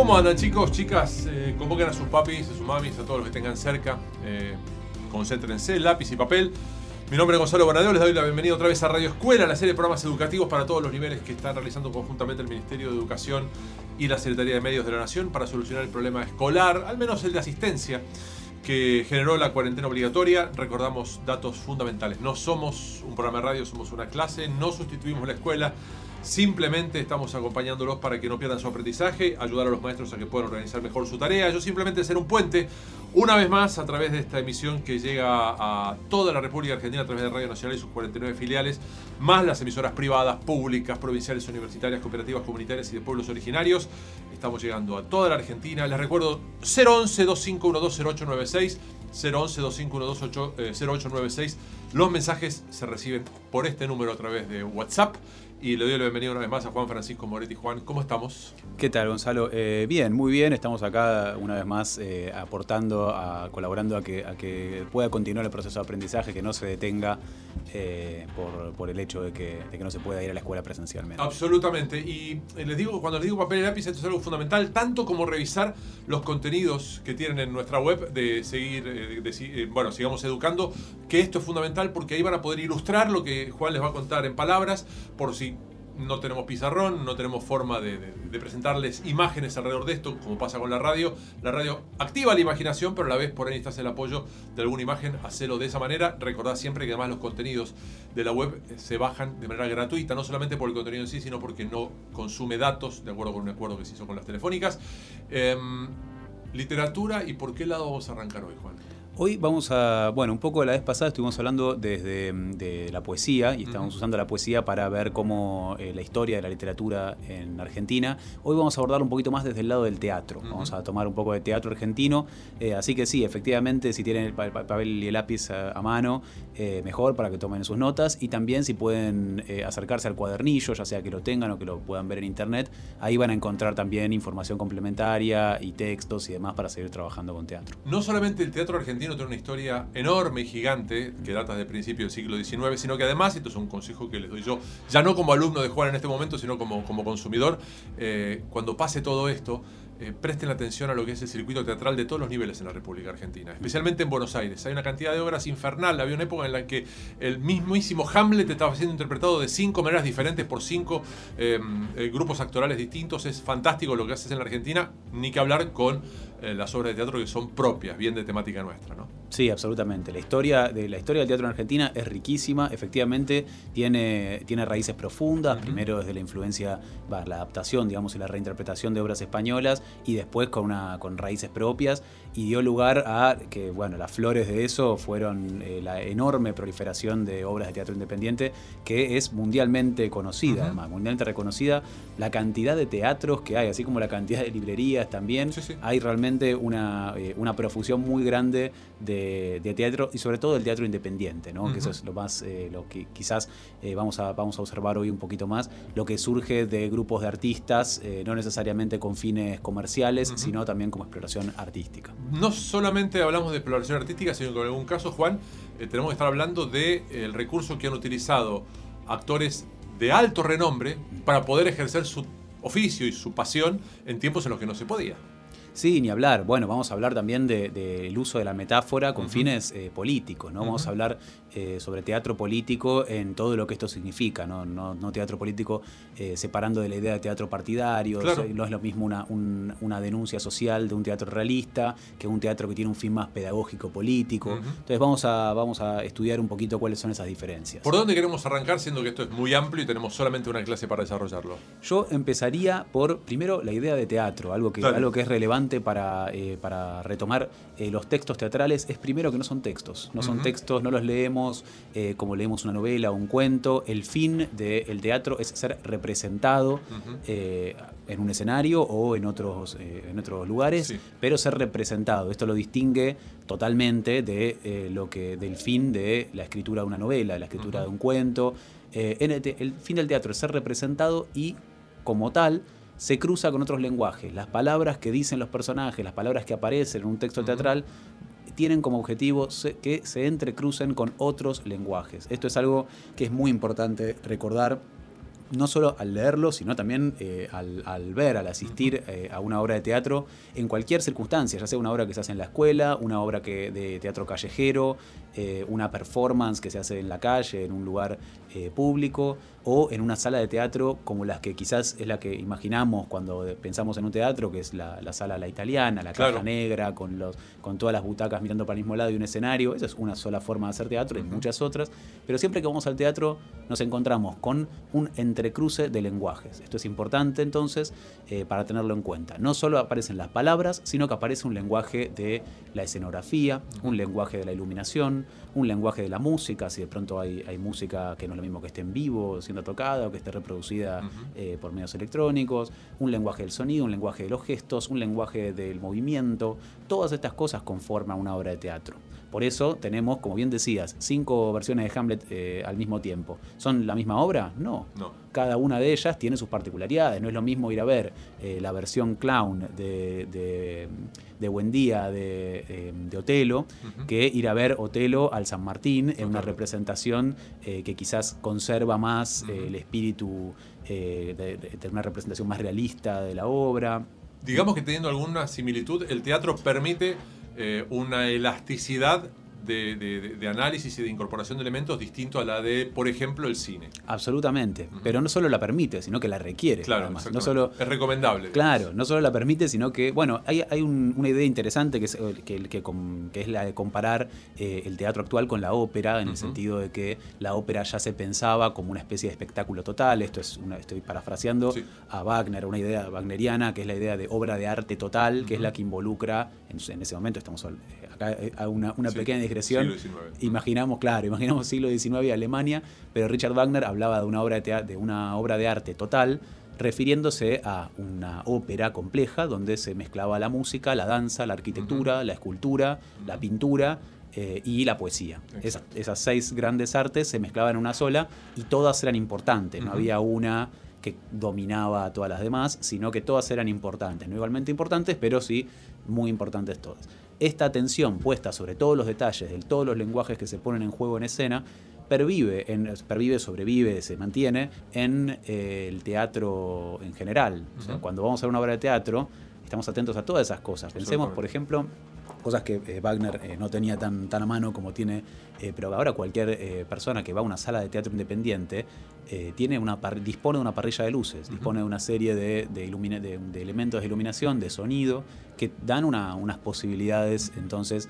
¿Cómo andan, chicos, chicas? Convoquen a sus papis, a sus mamis, a todos los que tengan cerca. Concéntrense, lápiz y papel. Mi nombre es Gonzalo Bonadeo, les doy la bienvenida otra vez a Radio Escuela, la serie de programas educativos para todos los niveles que están realizando conjuntamente el Ministerio de Educación y la Secretaría de Medios de la Nación para solucionar el problema escolar, al menos el de asistencia, que generó la cuarentena obligatoria. Recordamos datos fundamentales. No somos un programa de radio, somos una clase, no sustituimos la escuela. Simplemente estamos acompañándolos para que no pierdan su aprendizaje, ayudar a los maestros a que puedan organizar mejor su tarea. Yo simplemente ser un puente, una vez más, a través de esta emisión que llega a toda la República Argentina a través de Radio Nacional y sus 49 filiales, más las emisoras privadas, públicas, provinciales, universitarias, cooperativas, comunitarias y de pueblos originarios. Estamos llegando a toda la Argentina. Les recuerdo 011-2512-0896, 011-2512-0896. Los mensajes se reciben por este número a través de WhatsApp. Y le doy la bienvenida una vez más a Juan Francisco Moretti. Juan, ¿cómo estamos? ¿Qué tal, Gonzalo? Bien, muy bien. Estamos acá una vez más aportando, colaborando a que pueda continuar el proceso de aprendizaje, que no se detenga por el hecho de que no se pueda ir a la escuela presencialmente. Absolutamente. Y cuando les digo papel y lápiz, esto es algo fundamental, tanto como revisar los contenidos que tienen en nuestra web, de seguir, sigamos educando, que esto es fundamental porque ahí van a poder ilustrar lo que Juan les va a contar en palabras, por si no tenemos pizarrón, no tenemos forma de presentarles imágenes alrededor de esto, como pasa con la radio. La radio activa la imaginación, pero a la vez por ahí necesitas el apoyo de alguna imagen. Hacelo de esa manera. Recordad siempre que además los contenidos de la web se bajan de manera gratuita, no solamente por el contenido en sí, sino porque no consume datos, de acuerdo con un acuerdo que se hizo con las telefónicas. Literatura, ¿y por qué lado vamos a arrancar hoy, Juan? Hoy vamos un poco la vez pasada estuvimos hablando de la poesía y estábamos usando la poesía para ver cómo la historia de la literatura en Argentina. Hoy vamos a abordar un poquito más desde el lado del teatro. Vamos a tomar un poco de teatro argentino. Así que sí, efectivamente, si tienen el papel y el lápiz a mano, mejor para que tomen sus notas. Y también si pueden acercarse al cuadernillo, ya sea que lo tengan o que lo puedan ver en internet, ahí van a encontrar también información complementaria y textos y demás para seguir trabajando con teatro. No solamente el teatro argentino tiene una historia enorme y gigante que data del principio del siglo XIX, sino que además, esto es un consejo que les doy yo, ya no como alumno de Juan en este momento, sino como consumidor, cuando pase todo esto, presten atención a lo que es el circuito teatral de todos los niveles en la República Argentina, especialmente en Buenos Aires. Hay una cantidad de obras infernal. Había una época en la que el mismísimo Hamlet estaba siendo interpretado de 5 maneras diferentes por 5 grupos actorales distintos. Es fantástico lo que haces en la Argentina, ni que hablar con las obras de teatro que son propias, bien de temática nuestra, ¿no? Sí, absolutamente. La historia del teatro en Argentina es riquísima. Efectivamente, tiene raíces profundas. Primero desde la influencia, la adaptación, digamos, y la reinterpretación de obras españolas, y después con raíces propias, y dio lugar a que, las flores de eso fueron la enorme proliferación de obras de teatro independiente, que es mundialmente conocida, además, mundialmente reconocida. La cantidad de teatros que hay, así como la cantidad de librerías también, hay realmente una profusión muy grande de teatro, y sobre todo del teatro independiente, ¿no? Que eso es lo más, lo que quizás vamos a observar hoy un poquito más, lo que surge de grupos de artistas, no necesariamente con fines comerciales, sino también como exploración artística. No solamente hablamos de exploración artística, sino que en algún caso, Juan, tenemos que estar hablando del recurso que han utilizado actores de alto renombre para poder ejercer su oficio y su pasión en tiempos en los que no se podía. Sí, ni hablar. Bueno, vamos a hablar también del uso de la metáfora con fines políticos, ¿no? Vamos a hablar sobre teatro político en todo lo que esto significa, no teatro político separando de la idea de teatro partidario. Claro. No es lo mismo una denuncia social de un teatro realista que un teatro que tiene un fin más pedagógico, político. Entonces vamos a estudiar un poquito cuáles son esas diferencias. ¿Por dónde queremos arrancar, siendo que esto es muy amplio y tenemos solamente una clase para desarrollarlo? Yo empezaría por, primero, la idea de teatro, algo que es relevante para retomar los textos teatrales. Es primero que no son textos, son textos, no los leemos como leemos una novela o un cuento. El fin del teatro es ser representado en un escenario o en otros lugares, pero ser representado. Esto lo distingue totalmente del fin de la escritura de una novela, de la escritura de un cuento. El fin del teatro es ser representado y, como tal, se cruza con otros lenguajes. Las palabras que dicen los personajes, las palabras que aparecen en un texto teatral, tienen como objetivo que se entrecrucen con otros lenguajes. Esto es algo que es muy importante recordar no solo al leerlo, sino también al ver, al asistir a una obra de teatro en cualquier circunstancia, ya sea una obra que se hace en la escuela, una obra de teatro callejero, una performance que se hace en la calle, en un lugar público, o en una sala de teatro como las que quizás es la que imaginamos cuando pensamos en un teatro, que es la sala La Italiana, la caja negra, con todas las butacas mirando para el mismo lado y un escenario. Esa es una sola forma de hacer teatro, y muchas otras, pero siempre que vamos al teatro nos encontramos con un entrecruce de lenguajes. Esto es importante entonces para tenerlo en cuenta. No solo aparecen las palabras, sino que aparece un lenguaje de la escenografía, un lenguaje de la iluminación, un lenguaje de la música, si de pronto hay música que no es lo mismo que esté en vivo siendo tocada o que esté reproducida por medios electrónicos, un lenguaje del sonido, un lenguaje de los gestos, un lenguaje del movimiento. Todas estas cosas conforman una obra de teatro. Por eso tenemos, como bien decías, 5 versiones de Hamlet al mismo tiempo. ¿Son la misma obra? No. Cada una de ellas tiene sus particularidades. No es lo mismo ir a ver la versión clown de Buendía de Otelo que ir a ver Otelo al San Martín en una representación que quizás conserva más el espíritu de una representación más realista de la obra. Digamos que teniendo alguna similitud, el teatro permite una elasticidad de análisis y de incorporación de elementos distinto a la de, por ejemplo, el cine. Absolutamente, pero no solo la permite, sino que la requiere. Claro, además. No solo, es recomendable. Claro, no solo la permite, sino que, bueno, hay una idea interesante que es la de comparar el teatro actual con la ópera, en el sentido de que la ópera ya se pensaba como una especie de espectáculo total. Esto es estoy parafraseando a Wagner, una idea wagneriana, que es la idea de obra de arte total, que es la que involucra, en ese momento estamos acá a una pequeña digresión. Siglo XIX. Imaginamos siglo XIX y Alemania, pero Richard Wagner hablaba de una obra de arte total, refiriéndose a una ópera compleja donde se mezclaba la música, la danza, la arquitectura, la escultura, la pintura y la poesía. Esas 6 grandes artes se mezclaban en una sola y todas eran importantes. No había una que dominaba a todas las demás, sino que todas eran importantes. No igualmente importantes, pero sí muy importantes todas. Esta atención puesta sobre todos los detalles de todos los lenguajes que se ponen en juego en escena sobrevive, se mantiene en el teatro en general. O sea, cuando vamos a ver una obra de teatro, estamos atentos a todas esas cosas. Pensemos, por ejemplo, cosas que Wagner no tenía tan a mano como tiene, pero ahora cualquier persona que va a una sala de teatro independiente dispone de una parrilla de luces, dispone de una serie de elementos de iluminación, de sonido, que dan unas posibilidades entonces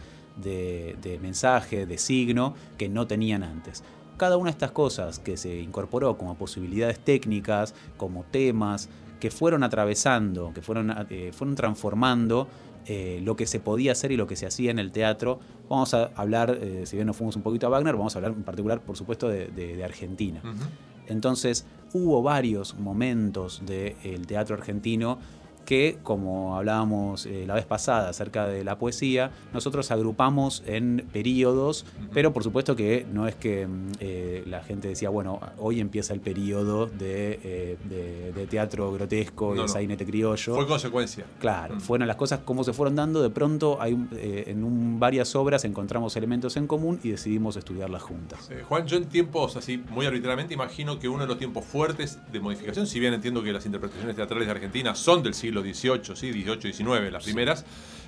de mensaje, de signo, que no tenían antes. Cada una de estas cosas que se incorporó como posibilidades técnicas, como temas, que fueron atravesando, que fueron transformando lo que se podía hacer y lo que se hacía en el teatro. Vamos a hablar, si bien nos fuimos un poquito a Wagner, vamos a hablar en particular, por supuesto, de Argentina. Entonces, hubo varios momentos del teatro argentino que, como hablábamos la vez pasada acerca de la poesía, nosotros agrupamos en periodos, pero por supuesto que no es que la gente decía, bueno, hoy empieza el periodo de teatro grotesco, de sainete criollo. Fue consecuencia. Claro, fueron las cosas como se fueron dando. De pronto varias obras encontramos elementos en común y decidimos estudiarlas juntas. Juan, yo en tiempos así, muy arbitrariamente, imagino que uno de los tiempos fuertes de modificación, si bien entiendo que las interpretaciones teatrales de Argentina son del siglo XVIII, sí, XVIII-XIX, las primeras,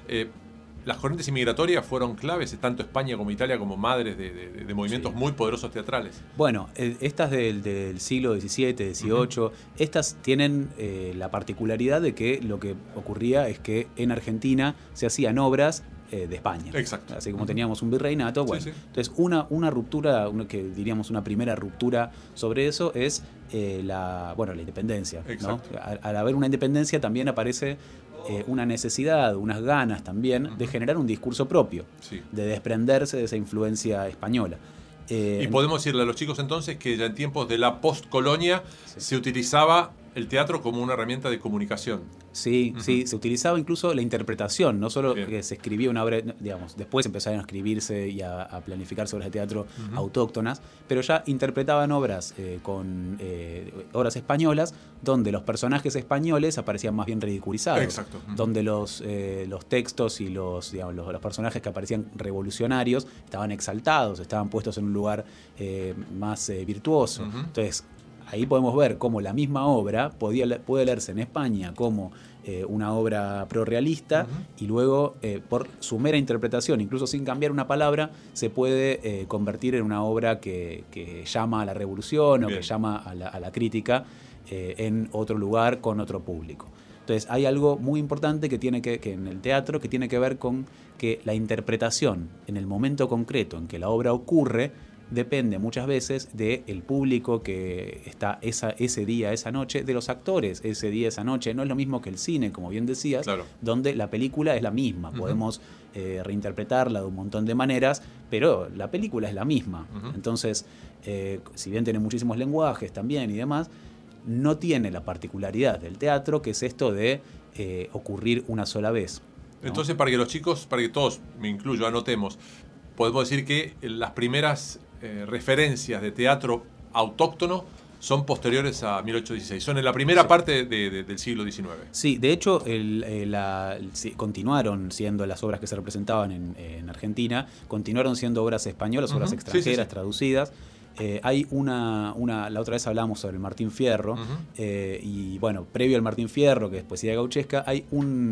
las corrientes inmigratorias fueron claves, tanto España como Italia, como madres de movimientos muy poderosos teatrales. Bueno, estas del siglo XVII, XVIII, estas tienen la particularidad de que lo que ocurría es que en Argentina se hacían obras de España. Exacto. Así como teníamos un virreinato, bueno. Entonces una ruptura, que diríamos una primera ruptura sobre eso es la independencia, ¿no? Al haber una independencia también aparece una necesidad, unas ganas también de generar un discurso propio, de desprenderse de esa influencia española. Y podemos decirle a los chicos entonces que ya en tiempos de la postcolonia se utilizaba el teatro como una herramienta de comunicación. Sí, se utilizaba incluso la interpretación, no solo que se escribía una obra, digamos, después empezaron a escribirse y a planificarse obras de teatro autóctonas, pero ya interpretaban obras con obras españolas, donde los personajes españoles aparecían más bien ridiculizados. Exacto. Donde los textos y los personajes que aparecían revolucionarios estaban exaltados, estaban puestos en un lugar más virtuoso. Entonces, ahí podemos ver cómo la misma obra puede leerse en España como una obra prorrealista, y luego por su mera interpretación, incluso sin cambiar una palabra, se puede convertir en una obra que llama a la revolución o que llama a la crítica en otro lugar con otro público. Entonces hay algo muy importante que en el teatro que tiene que ver con que la interpretación en el momento concreto en que la obra ocurre depende muchas veces del público que está ese día, esa noche, de los actores ese día, esa noche. No es lo mismo que el cine, como bien decías, claro, donde la película es la misma. Podemos reinterpretarla de un montón de maneras, pero la película es la misma. Entonces, si bien tiene muchísimos lenguajes también y demás, no tiene la particularidad del teatro, que es esto de ocurrir una sola vez, ¿no? Entonces, para que los chicos, para que todos, me incluyo, anotemos, podemos decir que las primeras referencias de teatro autóctono son posteriores a 1816, son en la primera parte del siglo XIX. Sí, de hecho continuaron siendo las obras que se representaban en Argentina, continuaron siendo obras españolas, obras extranjeras, traducidas. Hay la otra vez hablamos sobre el Martín Fierro, y bueno, previo al Martín Fierro, que es poesía gauchesca, hay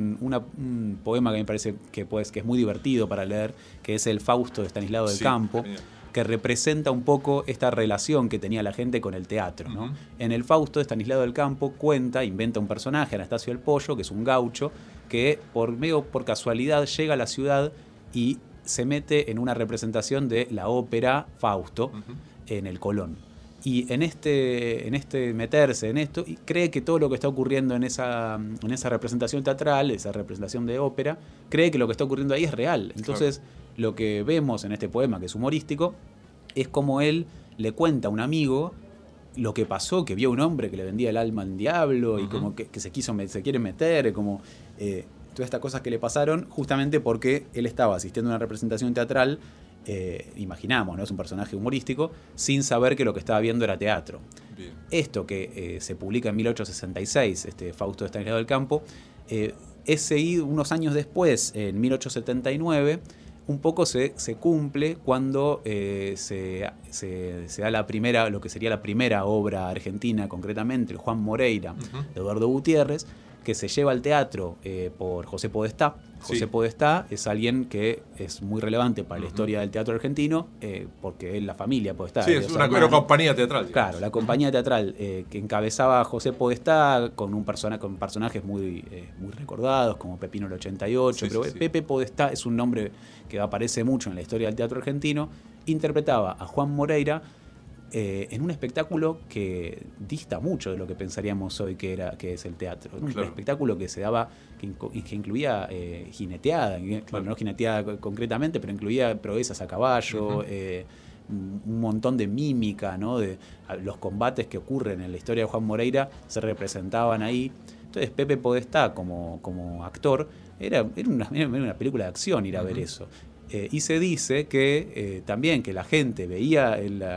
un poema que me parece que es muy divertido para leer, que es el Fausto de Estanislao del Campo, genial, que representa un poco esta relación que tenía la gente con el teatro, ¿no? En el Fausto de Estanislao del Campo inventa un personaje, Anastasio el Pollo, que es un gaucho, que por casualidad llega a la ciudad y se mete en una representación de la ópera Fausto, en el Colón. Y en este meterse en esto, y cree que todo lo que está ocurriendo en esa representación teatral, esa representación de ópera, cree que lo que está ocurriendo ahí es real. Entonces, lo que vemos en este poema, que es humorístico, es como él le cuenta a un amigo lo que pasó, que vio un hombre que le vendía el alma al diablo, y como que se quiere meter, como todas estas cosas que le pasaron, justamente porque él estaba asistiendo a una representación teatral, imaginamos, ¿no? Es un personaje humorístico, sin saber que lo que estaba viendo era teatro. Bien. Esto que se publica en 1866, Fausto de Estanislao del Campo, es seguido unos años después, en 1879, un poco se cumple cuando se da lo que sería la primera obra argentina, concretamente el Juan Moreira, de Eduardo Gutiérrez, que se lleva al teatro por José Podestá. José Podestá es alguien que es muy relevante para la historia del teatro argentino, porque es la familia Podestá. Sí, es una compañía teatral. Digamos. Claro, la compañía teatral que encabezaba José Podestá con personajes muy recordados, como Pepino el 88. Pepe Podestá es un nombre que aparece mucho en la historia del teatro argentino. Interpretaba a Juan Moreira en un espectáculo que dista mucho de lo que pensaríamos hoy que es el teatro. Un espectáculo que se daba, que incluía jineteada, bueno, no jineteada concretamente, pero incluía proezas a caballo, un montón de mímica, ¿no? Los combates que ocurren en la historia de Juan Moreira se representaban ahí. Entonces Pepe Podestá como actor era una película de acción ir a ver eso. Y se dice que también que la gente veía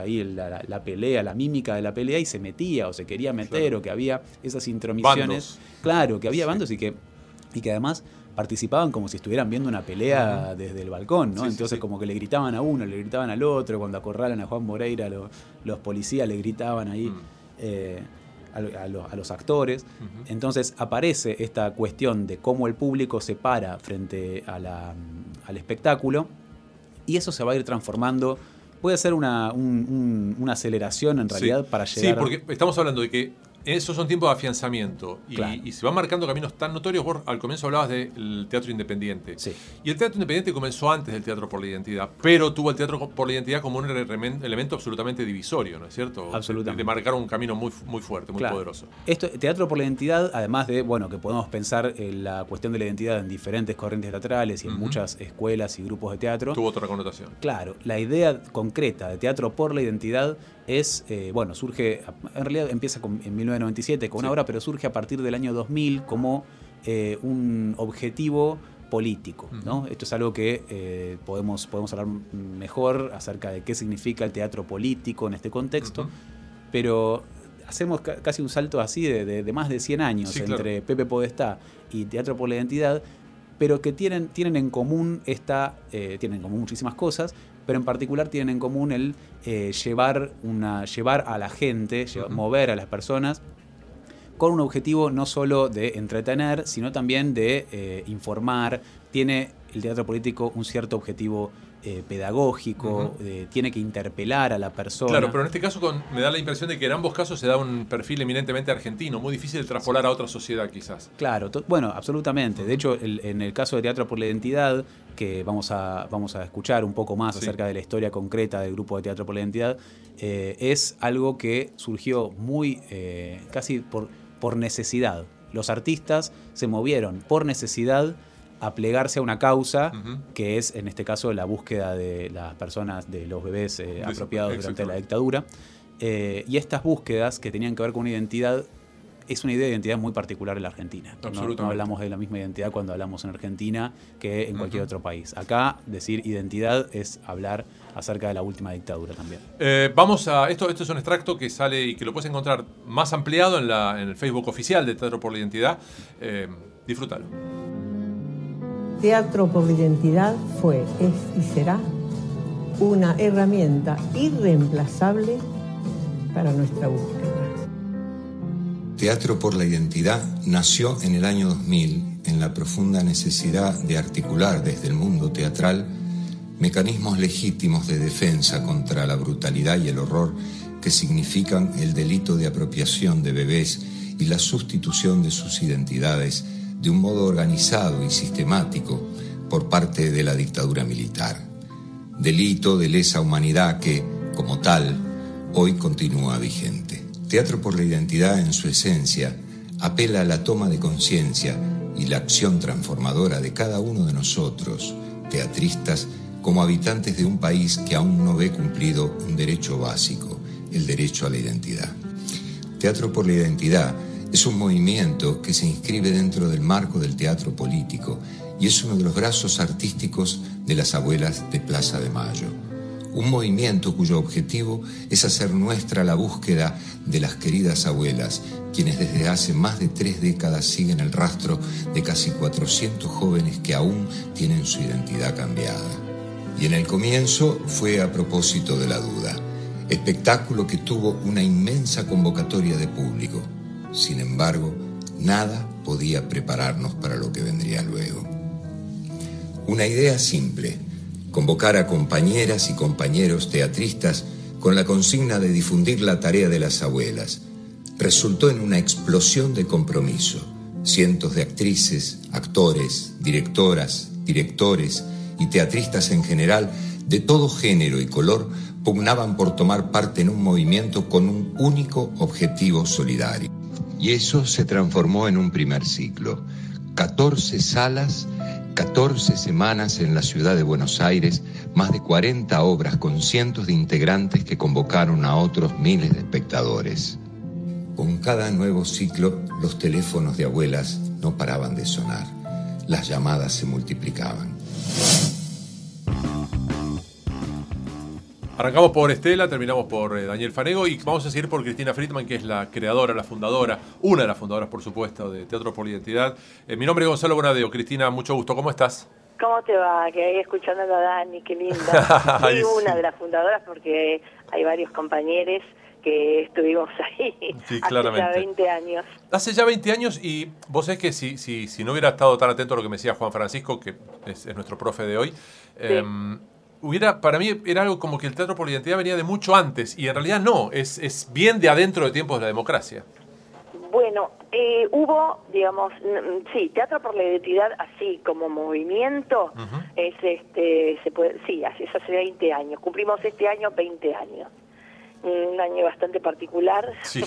la pelea, la mímica de la pelea, y se metía o se quería meter, o que había esas intromisiones. Bandos. Claro, que había bandos y que además participaban como si estuvieran viendo una pelea desde el balcón, ¿no? Entonces como que le gritaban a uno, le gritaban al otro. Cuando acorralan a Juan Moreira, los policías le gritaban ahí a los actores. Entonces aparece esta cuestión de cómo el público se para frente al espectáculo, y eso se va a ir transformando. Puede ser una aceleración en realidad para llegar. Sí, porque estamos hablando de que esos son tiempos de afianzamiento y se van marcando caminos tan notorios. Vos al comienzo hablabas del teatro independiente. Sí. Y el teatro independiente comenzó antes del teatro por la identidad, pero tuvo el teatro por la identidad como un elemento absolutamente divisorio, ¿no es cierto? Absolutamente. De marcar un camino muy, muy fuerte, muy poderoso. Teatro por la identidad, además de, que podemos pensar en la cuestión de la identidad en diferentes corrientes teatrales y en muchas escuelas y grupos de teatro. Tuvo otra connotación. Claro, la idea concreta de teatro por la identidad es, surge, en realidad empieza en 1997 con una obra, pero surge a partir del año 2000 como un objetivo político, ¿no? Esto es algo que podemos hablar mejor acerca de qué significa el teatro político en este contexto, pero hacemos casi un salto así de más de 100 años entre Pepe Podestá y Teatro por la Identidad, pero que tienen en común tienen en común muchísimas cosas, pero en particular tienen en común el llevar a la gente, mover a las personas con un objetivo no solo de entretener, sino también de informar. Tiene el teatro político un cierto objetivo pedagógico, tiene que interpelar a la persona. Claro, pero en este caso me da la impresión de que en ambos casos se da un perfil eminentemente argentino, muy difícil de traspolar a otra sociedad quizás. Claro, bueno, absolutamente. De hecho, en el caso de Teatro por la Identidad, que vamos a escuchar un poco más acerca de la historia concreta del grupo de Teatro por la Identidad, es algo que surgió muy casi por necesidad. Los artistas se movieron por necesidad a plegarse a una causa que es, en este caso, la búsqueda de las personas, de los bebés apropiados durante la dictadura. Y estas búsquedas que tenían que ver con una identidad, es una idea de identidad muy particular en la Argentina. No hablamos de la misma identidad cuando hablamos en Argentina que en cualquier otro país. Acá, decir identidad es hablar acerca de la última dictadura también. Vamos a... Esto es un extracto que sale y que lo puedes encontrar más ampliado en el Facebook oficial de Teatro por la Identidad. Disfrútalo. Teatro por la Identidad fue, es y será una herramienta irreemplazable para nuestra búsqueda. Teatro por la Identidad nació en el año 2000 en la profunda necesidad de articular desde el mundo teatral mecanismos legítimos de defensa contra la brutalidad y el horror que significan el delito de apropiación de bebés y la sustitución de sus identidades de un modo organizado y sistemático por parte de la dictadura militar. Delito de lesa humanidad que, como tal, hoy continúa vigente. Teatro por la Identidad, en su esencia, apela a la toma de conciencia y la acción transformadora de cada uno de nosotros, teatristas, como habitantes de un país que aún no ve cumplido un derecho básico, el derecho a la identidad. Teatro por la Identidad es un movimiento que se inscribe dentro del marco del teatro político y es uno de los brazos artísticos de las abuelas de Plaza de Mayo. Un movimiento cuyo objetivo es hacer nuestra la búsqueda de las queridas abuelas, quienes desde hace más de 3 décadas siguen el rastro de casi 400 jóvenes que aún tienen su identidad cambiada. Y en el comienzo fue a propósito de la duda, espectáculo que tuvo una inmensa convocatoria de público. Sin embargo, nada podía prepararnos para lo que vendría luego. Una idea simple: convocar a compañeras y compañeros teatristas con la consigna de difundir la tarea de las abuelas. Resultó en una explosión de compromiso. Cientos de actrices, actores, directoras, directores y teatristas en general, de todo género y color, pugnaban por tomar parte en un movimiento con un único objetivo solidario. Y eso se transformó en un primer ciclo. 14 salas, 14 semanas en la ciudad de Buenos Aires, más de 40 obras con cientos de integrantes que convocaron a otros miles de espectadores. Con cada nuevo ciclo, los teléfonos de abuelas no paraban de sonar. Las llamadas se multiplicaban. Arrancamos por Estela, terminamos por Daniel Fanego y vamos a seguir por Cristina Friedman, que es la creadora, la fundadora, una de las fundadoras, por supuesto, de Teatro por la Identidad. Mi nombre es Gonzalo Bonadeo. Cristina, mucho gusto. ¿Cómo estás? ¿Cómo te va? Que ahí escuchando a Dani, qué linda. Soy una de las fundadoras porque hay varios compañeros que estuvimos ahí claramente. Hace ya 20 años. Hace ya 20 años y vos sabés que si no hubiera estado tan atento a lo que me decía Juan Francisco, que es nuestro profe de hoy, para mí era algo como que el Teatro por la Identidad venía de mucho antes y en realidad no, es bien de adentro de tiempos de la democracia. Bueno, hubo, digamos, sí, Teatro por la Identidad así como movimiento, es se puede, sí, es hace 20 años. Cumplimos este año 20 años. Un año bastante particular. Sí.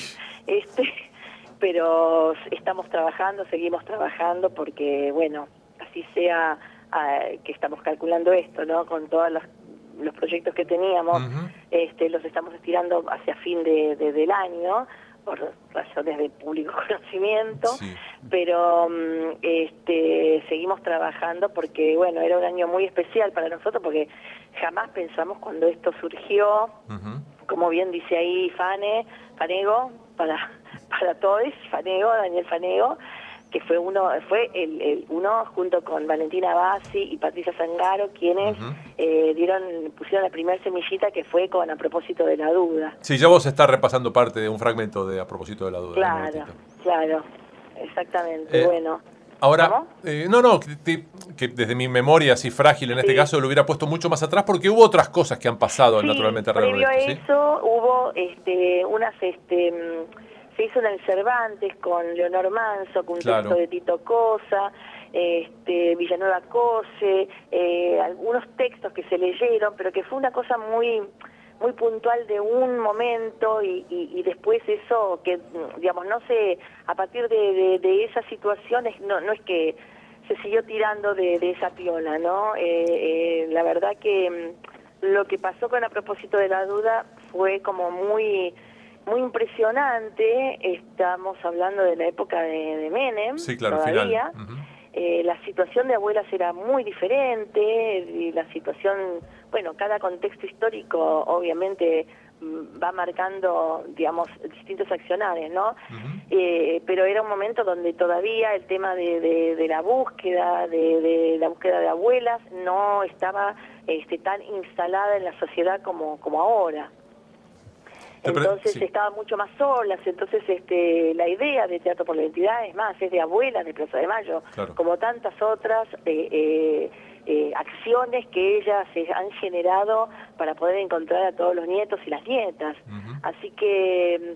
Pero seguimos trabajando porque, bueno, así sea que estamos calculando esto, ¿no? Con todos los proyectos que teníamos, los estamos estirando hacia fin del año, por razones de público conocimiento, sí. Pero seguimos trabajando porque, bueno, era un año muy especial para nosotros porque jamás pensamos cuando esto surgió, como bien dice ahí Fanego, para todos, Fanego, Daniel Fanego, que fue uno junto con Valentina Bassi y Patricia Zangaro, quienes pusieron la primera semillita, que fue con A propósito de la duda. Sí, ya vos estás repasando parte de un fragmento de A propósito de la duda. Claro, exactamente, bueno. Ahora, que desde mi memoria así frágil en este caso lo hubiera puesto mucho más atrás, porque hubo otras cosas que han pasado naturalmente alrededor de esto. Previo a eso hubo se hizo en el Cervantes con Leonor Manso, con un texto de Tito Cosa, Villanueva Cose, algunos textos que se leyeron, pero que fue una cosa muy muy puntual de un momento y después eso que, digamos, no sé, a partir de esas situaciones no es que se siguió tirando de esa piola, ¿no? La verdad que lo que pasó con A propósito de la duda fue como muy impresionante. Estamos hablando de la época de Menem, todavía. La situación de Abuelas era muy diferente, y la situación, bueno, cada contexto histórico obviamente va marcando, digamos, distintos accionarios, ¿no? Pero era un momento donde todavía el tema de la búsqueda, de la búsqueda de abuelas no estaba tan instalada en la sociedad como ahora. Entonces estaban mucho más solas, entonces la idea de Teatro por la Identidad, es más, es de Abuelas de Plaza de Mayo, como tantas otras acciones que ellas han generado para poder encontrar a todos los nietos y las nietas. Así que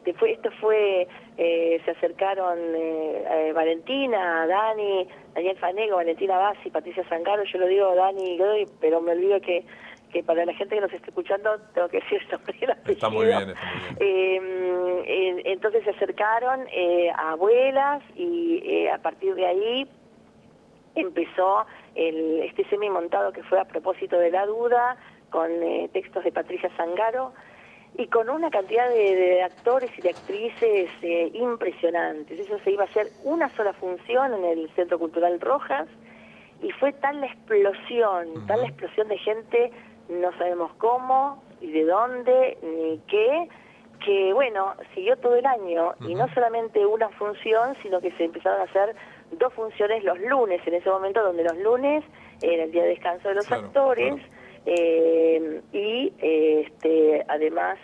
se acercaron Valentina, Dani, Daniel Fanego, Valentina Bassi, Patricia Zangaro. Yo lo digo Dani, pero me olvido que para la gente que nos esté escuchando tengo que decir esto. Está muy bien. Entonces se acercaron a Abuelas y a partir de ahí empezó este semi montado que fue A propósito de la duda, con textos de Patricia Zangaro y con una cantidad de actores y de actrices impresionantes. Eso se iba a hacer una sola función en el Centro Cultural Rojas y fue tal la explosión de gente, no sabemos cómo y de dónde ni qué, que bueno, siguió todo el año y no solamente una función, sino que se empezaron a hacer 2 funciones los lunes, en ese momento donde los lunes era el día de descanso de los actores. Y además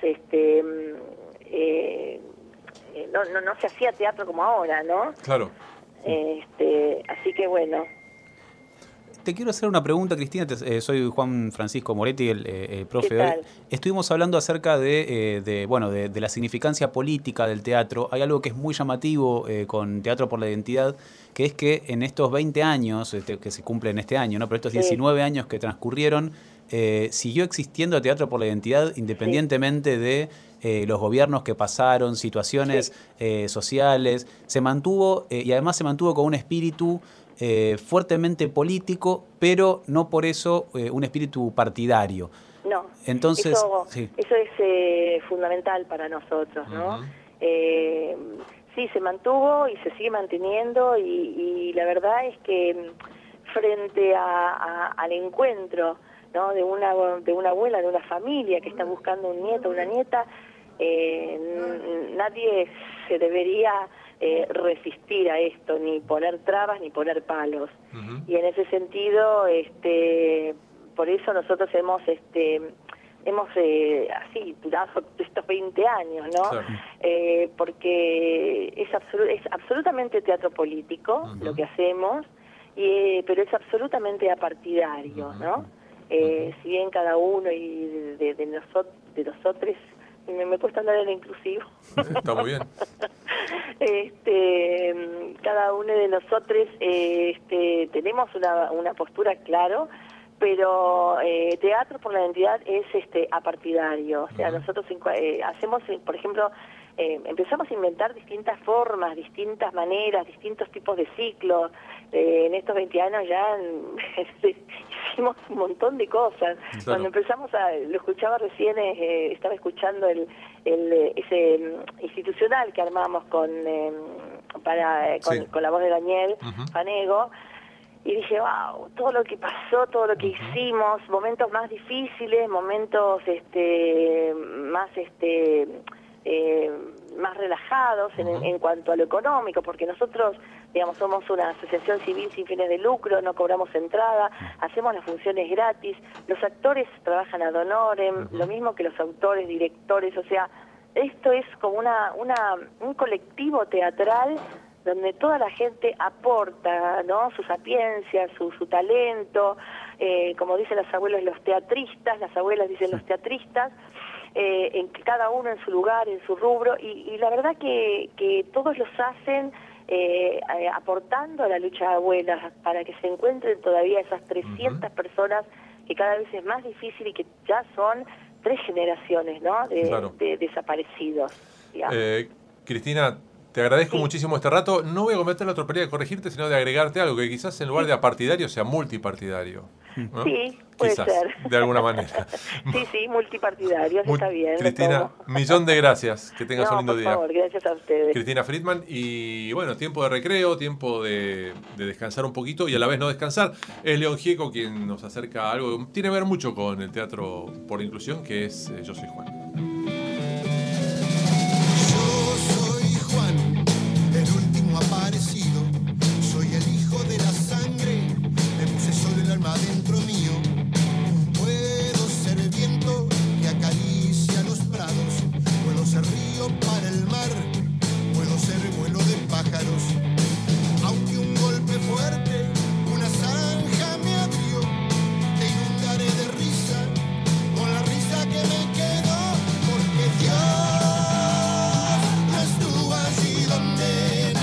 no se hacía teatro como ahora, ¿no? Claro. Así que bueno. Te quiero hacer una pregunta, Cristina. Soy Juan Francisco Moretti, el profe. ¿Qué tal? Estuvimos hablando acerca de la significancia política del teatro. Hay algo que es muy llamativo con Teatro por la Identidad, que es que en estos 20 años, que se cumplen este año, ¿no? Pero estos 19 años que transcurrieron, siguió existiendo Teatro por la Identidad independientemente de los gobiernos que pasaron, situaciones sociales. Se mantuvo y además se mantuvo con un espíritu fuertemente político, pero no por eso un espíritu partidario. No, entonces, eso es fundamental para nosotros, ¿no? Sí, se mantuvo y se sigue manteniendo y la verdad es que frente al encuentro, ¿no? de una abuela, de una familia que está buscando un nieto, una nieta, nadie se debería resistir a esto, ni poner trabas ni poner palos. Y en ese sentido, por eso nosotros hemos así durado estos 20 años, ¿no? Claro. Porque es absolutamente teatro político lo que hacemos, pero es absolutamente apartidario, ¿no? Si bien cada uno y de nosotros, me cuesta hablar en inclusivo. Está muy bien. Cada uno de nosotros tenemos una postura, claro, pero Teatro por la Identidad es apartidario. O sea, nosotros hacemos, por ejemplo, empezamos a inventar distintas formas, distintas maneras, distintos tipos de ciclos. En estos 20 años ya hicimos un montón de cosas. Claro. Cuando empezamos lo escuchaba recién, estaba escuchando ese institucional que armamos con la voz de Daniel Fanego, y dije, wow, todo lo que pasó, todo lo que hicimos, momentos más más relajados en cuanto a lo económico, porque nosotros, digamos, somos una asociación civil sin fines de lucro, no cobramos entrada, hacemos las funciones gratis, los actores trabajan ad honorem, lo mismo que los autores, directores, o sea, esto es como un colectivo teatral donde toda la gente aporta, ¿no?, su sapiencia, su talento, como dicen los abuelos, los teatristas, las abuelas dicen los teatristas, en cada uno en su lugar, en su rubro, y la verdad que todos los hacen aportando a la lucha de abuelas para que se encuentren todavía esas 300 personas, que cada vez es más difícil y que ya son 3 generaciones, ¿no?, de desaparecidos. Cristina, te agradezco muchísimo este rato. No voy a cometer la tropelía de corregirte, sino de agregarte algo, que quizás en lugar de apartidario sea multipartidario, ¿no? Sí, puede quizás, ser. de alguna manera. Sí, multipartidario, está bien. Cristina, millón de gracias. Que tengas un lindo día. Por favor, gracias a ustedes. Cristina Friedman, y bueno, tiempo de recreo, tiempo de descansar un poquito y a la vez no descansar. Es León Gieco quien nos acerca a algo que tiene que ver mucho con el teatro por la inclusión, que es Yo Soy Juan. Aparecido, soy el hijo de la sangre, me puse solo el alma dentro mío. Puedo ser viento que acaricia los prados, puedo ser río para el mar, puedo ser vuelo de pájaros. Aunque un golpe fuerte, una zanja me abrió, te inundaré de risa, con la risa que me quedó, porque Dios no estuvo allí donde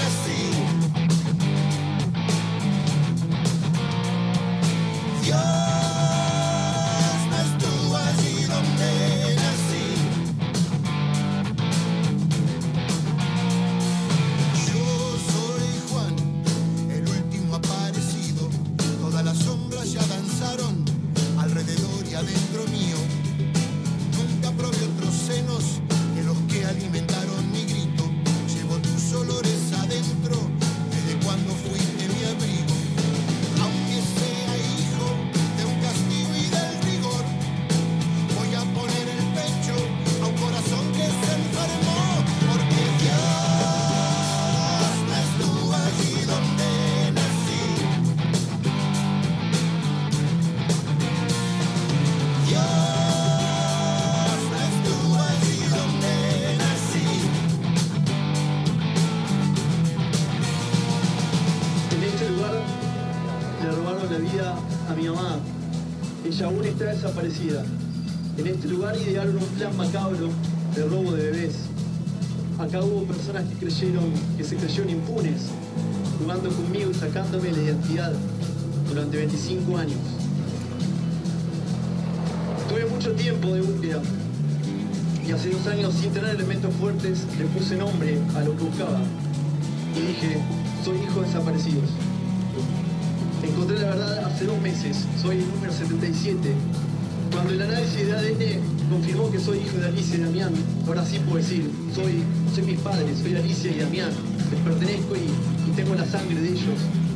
aún está desaparecida. En este lugar idearon un plan macabro de robo de bebés. Acá hubo personas que se creyeron impunes, jugando conmigo y sacándome la identidad durante 25 años. Tuve mucho tiempo de búsqueda y hace 2 años, sin tener elementos fuertes, le puse nombre a lo que buscaba y dije, soy hijo de desaparecidos. Encontré la verdad hace 2 meses, soy el número 77. Cuando el análisis de ADN confirmó que soy hijo de Alicia y Damián, ahora sí puedo decir, soy mis padres, soy Alicia y Damián, les pertenezco y tengo la sangre de ellos.